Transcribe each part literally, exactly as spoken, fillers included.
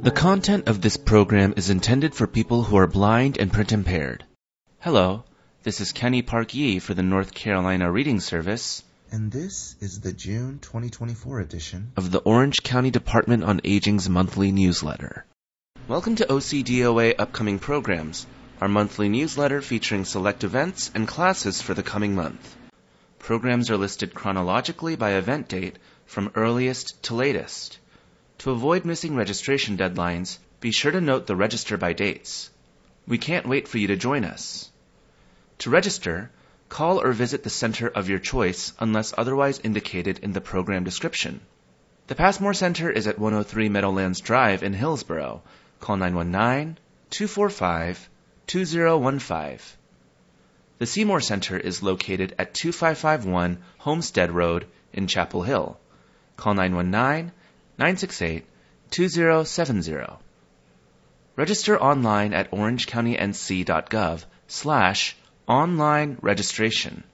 The content of this program is intended for people who are blind and print impaired. Hello, this is Kenny Park Yee for the North Carolina Reading Service. And this is the June twenty twenty-four edition of the Orange County Department on Aging's monthly newsletter. Welcome to O C D O A Upcoming Programs, our monthly newsletter featuring select events and classes for the coming month. Programs are listed chronologically by event date from earliest to latest. To avoid missing registration deadlines, be sure to note the register by dates. We can't wait for you to join us. To register, call or visit the center of your choice unless otherwise indicated in the program description. The Passmore Center is at one oh three Meadowlands Drive in Hillsborough. Call nine one nine, two four five, two zero one five. The Seymour Center is located at two five five one Homestead Road in Chapel Hill. Call nine one nine, nine six eight, two zero seven zero. Register online at orangecounty.nc.gov slash online registration.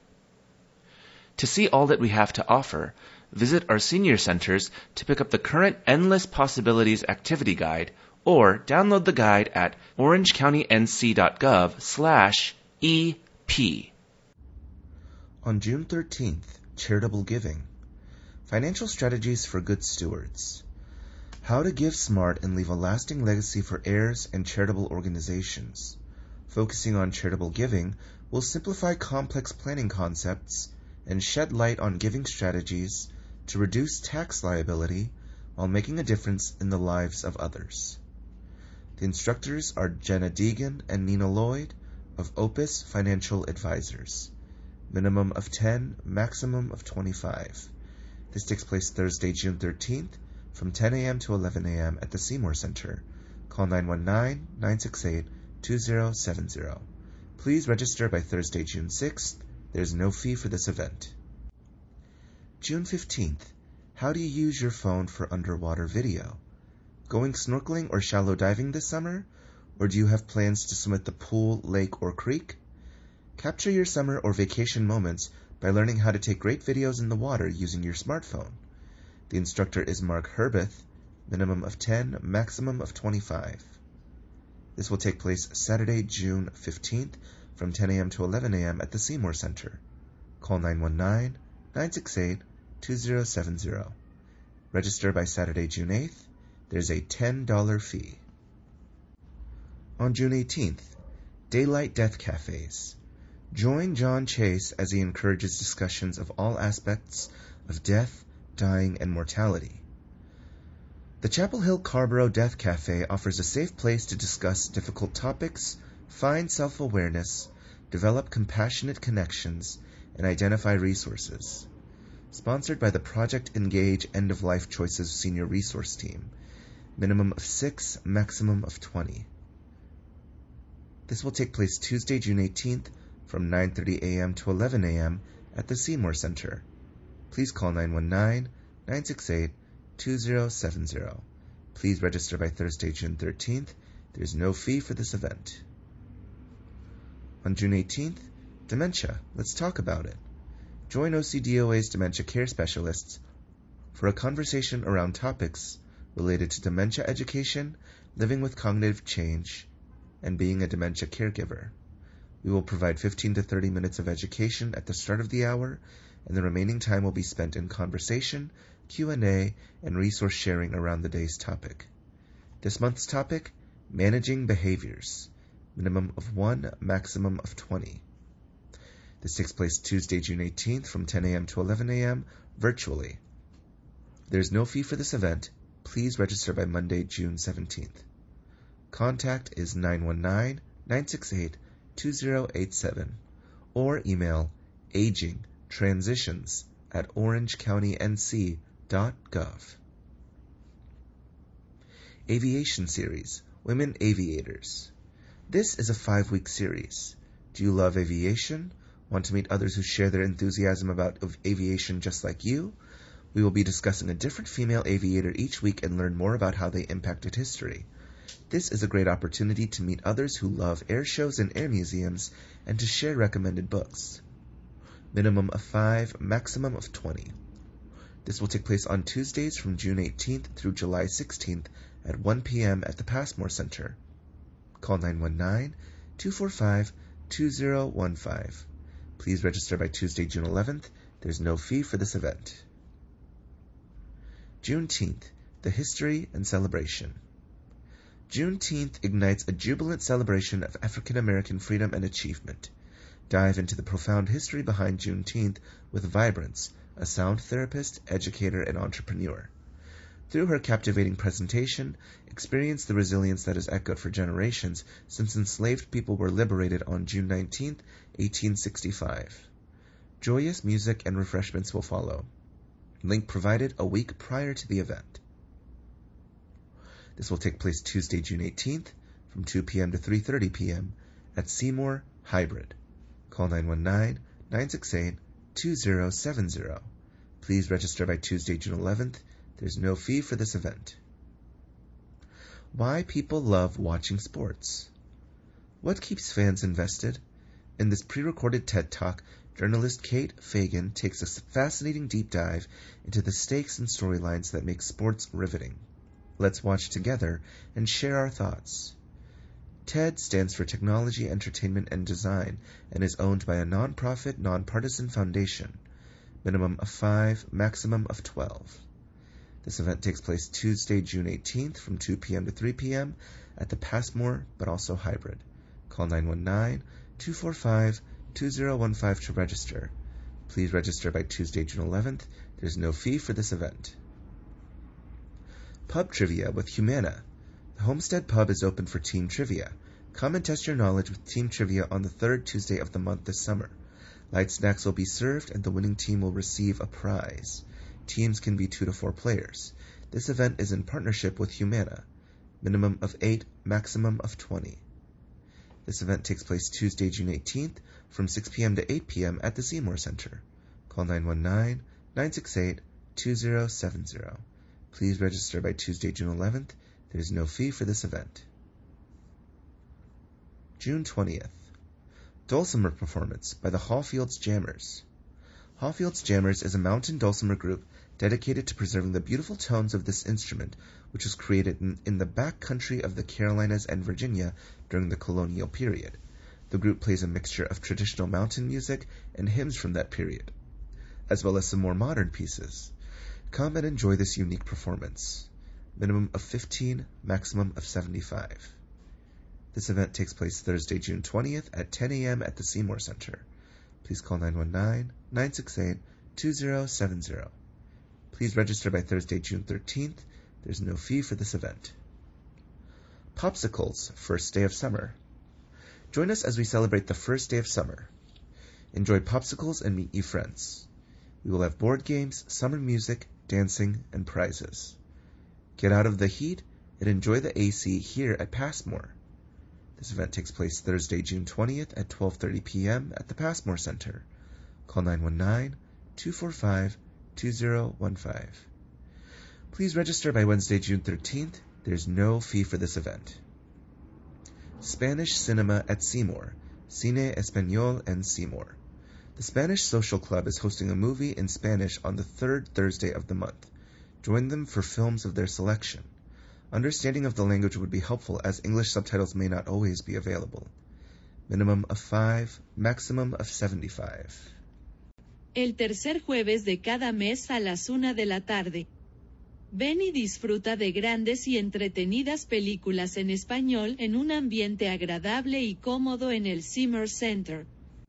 To see all that we have to offer, visit our senior centers to pick up the current Endless Possibilities activity guide or download the guide at orangecounty.nc.gov slash EP. On June thirteenth, Charitable Giving. Financial Strategies for Good Stewards. How to give smart and leave a lasting legacy for heirs and charitable organizations. Focusing on charitable giving will simplify complex planning concepts and shed light on giving strategies to reduce tax liability while making a difference in the lives of others. The instructors are Jenna Deegan and Nina Lloyd of Opus Financial Advisors. Minimum of ten, maximum of twenty-five. This takes place Thursday, June thirteenth from ten a.m. to eleven a.m. at the Seymour Center. Call nine one nine, nine six eight, two zero seven zero. Please register by Thursday, June sixth. There's no fee for this event. June fifteenth. How do you use your phone for underwater video? Going snorkeling or shallow diving this summer? Or do you have plans to swim at the pool, lake, or creek? Capture your summer or vacation moments by learning how to take great videos in the water using your smartphone. The instructor is Mark Herbeth, minimum of ten, maximum of twenty-five. This will take place Saturday, June fifteenth from ten a.m. to eleven a.m. at the Seymour Center. Call nine one nine, nine six eight, two zero seven zero. Register by Saturday, June eighth. There's a ten dollars fee. On June eighteenth, Daylight Death Cafes. Join John Chase as he encourages discussions of all aspects of death, dying, and mortality. The Chapel Hill Carborough Death Cafe offers a safe place to discuss difficult topics, find self-awareness, develop compassionate connections, and identify resources. Sponsored by the Project Engage End of Life Choices Senior Resource Team. Minimum of six, maximum of twenty. This will take place Tuesday, June eighteenth from nine thirty a.m. to eleven a.m. at the Seymour Center. Please call nine one nine, nine six eight, two zero seven zero. Please register by Thursday, June thirteenth. There's no fee for this event. On June eighteenth, Dementia. Let's talk about it. Join O C D O A's dementia care specialists for a conversation around topics related to dementia education, living with cognitive change, and being a dementia caregiver. We will provide fifteen to thirty minutes of education at the start of the hour, and the remaining time will be spent in conversation, Q and A, and resource sharing around the day's topic. This month's topic, Managing Behaviors. Minimum of one, maximum of twenty. This takes place Tuesday, June eighteenth from ten a.m. to eleven a.m. virtually. There is no fee for this event. Please register by Monday, June seventeenth. Contact is nine one nine, nine six eight, two zero eight seven or email agingtransitions at orangecounty.nc.gov. Aviation Series, Women Aviators. This is a five-week series. Do you love aviation? Want to meet others who share their enthusiasm about aviation just like you? We will be discussing a different female aviator each week and learn more about how they impacted history. This is a great opportunity to meet others who love air shows and air museums and to share recommended books. Minimum of five, maximum of twenty. This will take place on Tuesdays from June eighteenth through July sixteenth at one p.m. at the Passmore Center. Call nine one nine, two four five, two zero one five. Please register by Tuesday, June eleventh. There's no fee for this event. Juneteenth, the history and celebration. Juneteenth ignites a jubilant celebration of African American freedom and achievement. Dive into the profound history behind Juneteenth with Vibrance, a sound therapist, educator, and entrepreneur. Through her captivating presentation, experience the resilience that has echoed for generations since enslaved people were liberated on June nineteenth, eighteen sixty-five. Joyous music and refreshments will follow. Link provided a week prior to the event. This will take place Tuesday, June eighteenth, from two p.m. to three thirty p.m. at Seymour Hybrid. Call nine one nine, nine six eight, two zero seven zero. Please register by Tuesday, June eleventh. There's no fee for this event. Why people love watching sports. What keeps fans invested? In this pre-recorded TED Talk, journalist Kate Fagan takes a fascinating deep dive into the stakes and storylines that make sports riveting. Let's watch together and share our thoughts. TED stands for Technology, Entertainment, and Design and is owned by a non-profit, non-partisan foundation. Minimum of five, maximum of twelve. This event takes place Tuesday, June eighteenth from two p.m. to three p.m. at the Passmore, but also hybrid. Call nine one nine, two four five, two zero one five to register. Please register by Tuesday, June eleventh. There's no fee for this event. Pub Trivia with Humana. The Homestead Pub is open for team trivia. Come and test your knowledge with team trivia on the third Tuesday of the month this summer. Light snacks will be served and the winning team will receive a prize. Teams can be two to four players. This event is in partnership with Humana. Minimum of eight, maximum of twenty. This event takes place Tuesday, June eighteenth from six p.m. to eight p.m. at the Seymour Center. Call nine one nine, nine six eight, two zero seven zero. Please register by Tuesday, June eleventh. There is no fee for this event. June twentieth. Dulcimer Performance by the Hallfields Jammers. Hallfields Jammers is a mountain dulcimer group dedicated to preserving the beautiful tones of this instrument, which was created in, in the back country of the Carolinas and Virginia during the colonial period. The group plays a mixture of traditional mountain music and hymns from that period, as well as some more modern pieces. Come and enjoy this unique performance. Minimum of fifteen, maximum of seventy-five. This event takes place Thursday, June twentieth at ten a.m. at the Seymour Center. Please call nine one nine, nine six eight, two zero seven zero. Please register by Thursday, June thirteenth. There's no fee for this event. Popsicles, first day of summer. Join us as we celebrate the first day of summer. Enjoy popsicles and meet new friends. We will have board games, summer music, dancing, and prizes. Get out of the heat and enjoy the A C here at Passmore. This event takes place Thursday, June twentieth at twelve thirty p.m. at the Passmore Center. Call nine one nine, two four five, two zero one five. Please register by Wednesday, June thirteenth. There's no fee for this event. Spanish Cinema at Seymour. Cine Español en Seymour. The Spanish Social Club is hosting a movie in Spanish on the third Thursday of the month. Join them for films of their selection. Understanding of the language would be helpful as English subtitles may not always be available. Minimum of five, maximum of seventy-five. El tercer jueves de cada mes a las una de la tarde. Ven y disfruta de grandes y entretenidas películas en español en un ambiente agradable y cómodo en el Seymour Center.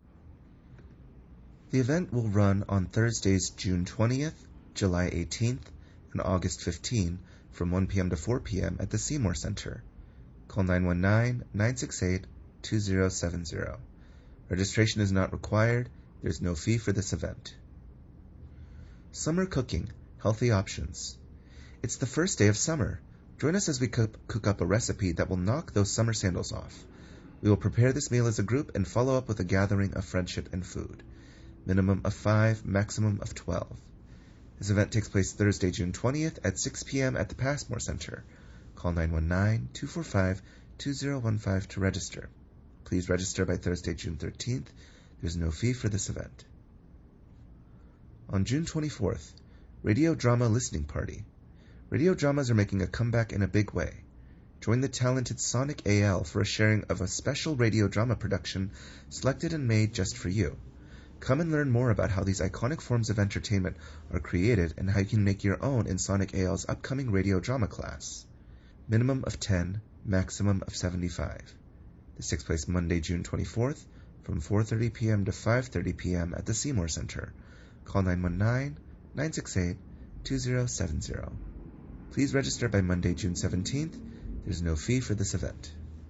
The event will run on Thursdays, June twentieth, July eighteenth, and August fifteenth from one p.m. to four p.m. at the Seymour Center. Call nine one nine, nine six eight, two zero seven zero. Registration is not required. There's no fee for this event. Summer cooking, healthy options. It's the first day of summer. Join us as we cook up a recipe that will knock those summer sandals off. We will prepare this meal as a group and follow up with a gathering of friendship and food. Minimum of five, maximum of twelve. This event takes place Thursday, June twentieth at six p.m. at the Passmore Center. Call nine one nine, two four five, two zero one five to register. Please register by Thursday, June thirteenth. There's no fee for this event. On June twenty-fourth, Radio Drama Listening Party. Radio dramas are making a comeback in a big way. Join the talented Sonic A L for a sharing of a special radio drama production selected and made just for you. Come and learn more about how these iconic forms of entertainment are created and how you can make your own in Sonic A L's upcoming radio drama class. Minimum of ten, maximum of seventy-five. This takes place Monday, June twenty-fourth from four thirty p.m. to five thirty p.m. at the Seymour Center. Call nine one nine, nine six eight, two zero seven zero. Please register by Monday, June seventeenth. There's no fee for this event.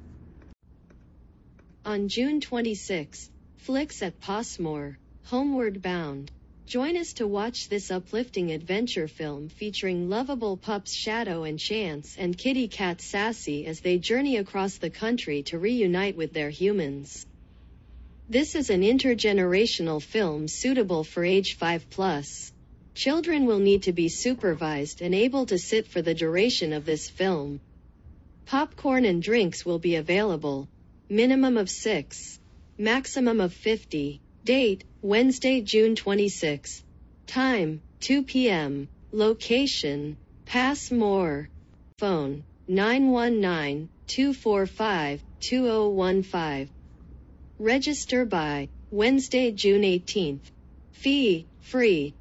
On June twenty-sixth, Flicks at Passmore, Homeward Bound. Join us to watch this uplifting adventure film featuring lovable pups Shadow and Chance and kitty cat Sassy as they journey across the country to reunite with their humans. This is an intergenerational film suitable for age five plus. Children will need to be supervised and able to sit for the duration of this film. Popcorn and drinks will be available. Minimum of six. Maximum of fifty. Date, Wednesday, June twenty-sixth. Time, two p.m. Location, Passmore. Phone, nine one nine, two four five, two zero one five. Register by Wednesday, June eighteenth. Fee, free.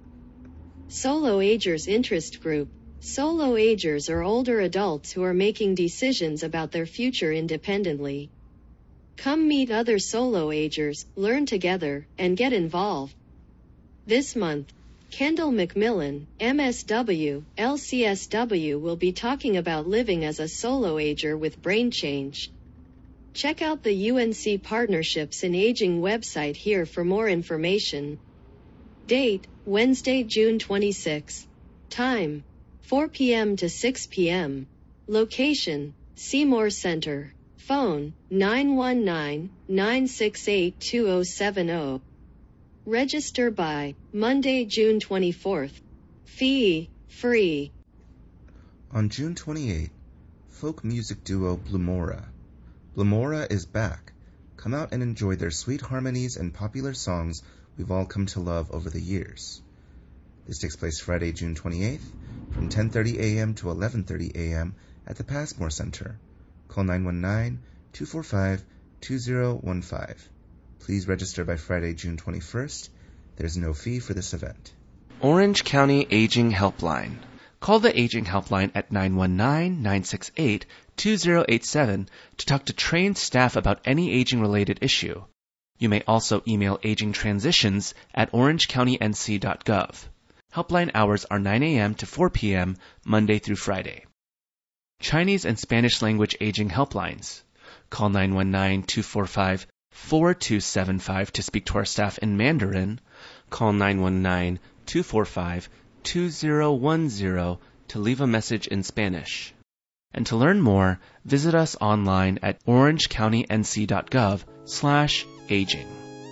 Solo Agers Interest Group. Solo agers are older adults who are making decisions about their future independently. Come meet other solo agers, learn together, and get involved. This month, Kendall McMillan, M S W, L C S W will be talking about living as a solo ager with brain change. Check out the U N C Partnerships in Aging website here for more information. Date, Wednesday, June twenty-sixth. Time, four p.m. to six p.m. Location, Seymour Center. Phone, nine one nine, nine six eight, two zero seven zero. Register by Monday, June twenty-fourth. Fee, free. On June twenty-eighth, folk music duo Blumora. Blumora is back. Come out and enjoy their sweet harmonies and popular songs we've all come to love over the years. This takes place Friday, June twenty-eighth, from ten thirty a.m. to eleven thirty a.m. at the Passmore Center. Call nine one nine, two four five, two zero one five. Please register by Friday, June twenty-first. There's no fee for this event. Orange County Aging Helpline. Call the Aging Helpline at nine one nine, nine six eight, two zero eight seven to talk to trained staff about any aging-related issue. You may also email aging transitions at orange county n c dot gov. Helpline hours are nine a.m. to four p.m. Monday through Friday. Chinese and Spanish language aging helplines. Call nine one nine, two four five, four two seven five to speak to our staff in Mandarin. Call nine one nine, two four five, two zero one zero to leave a message in Spanish. And to learn more, visit us online at orange county n c dot gov slash aging.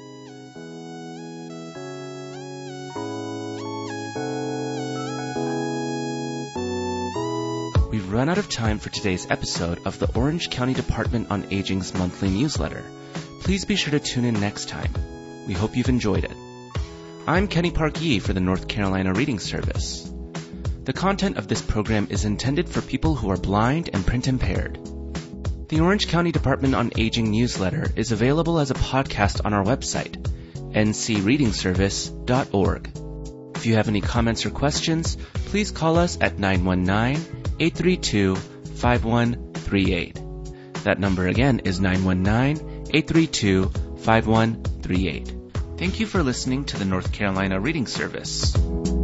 We've run out of time for today's episode of the Orange County Department on Aging's monthly newsletter. Please be sure to tune in next time. We hope you've enjoyed it. I'm Kenny Park Yee for the North Carolina Reading Service. The content of this program is intended for people who are blind and print impaired. The Orange County Department on Aging newsletter is available as a podcast on our website, n c reading service dot org. If you have any comments or questions, please call us at nine one nine, eight three two, five one three eight. That number again is nine one nine, eight three two, five one three eight. Thank you for listening to the North Carolina Reading Service.